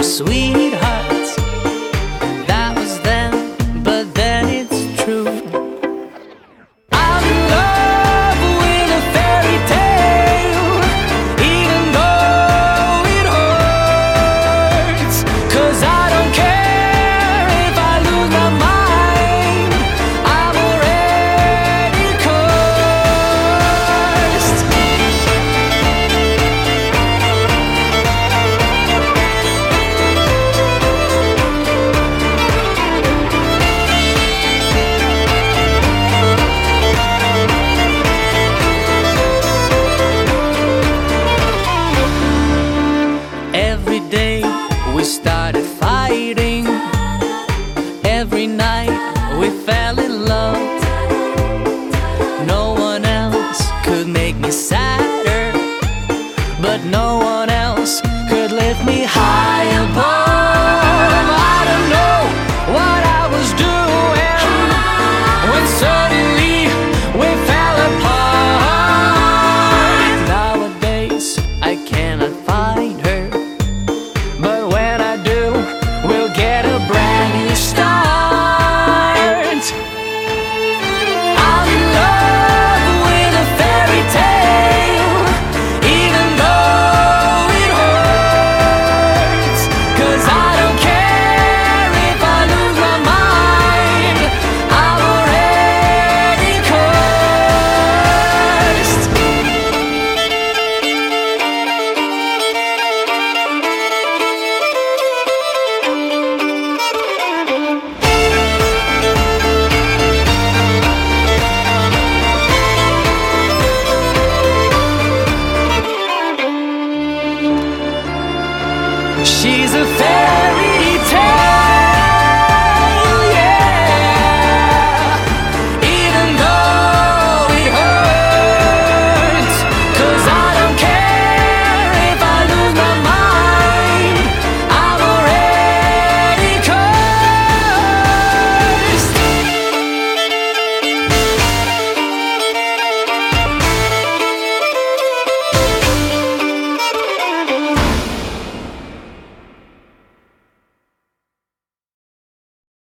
sweethearts. That was then, but then it's true. I'm in love with a fairy tale, even though it hurts. 'Cause I don't care if I lose my mind, I'm already cursed. Every day we started fighting. Every night we fell in love. No one else could make me sadder, but no one else could lift me high above. I don't know what I was doing when suddenly we fell apart. Nowadays I cannot find her, but when I do, we'll get a brand new start. I'm in love with a fairy tale, even though it hurts. 'Cause I don't care if I lose my mind, I'm already cursed. She's a fairy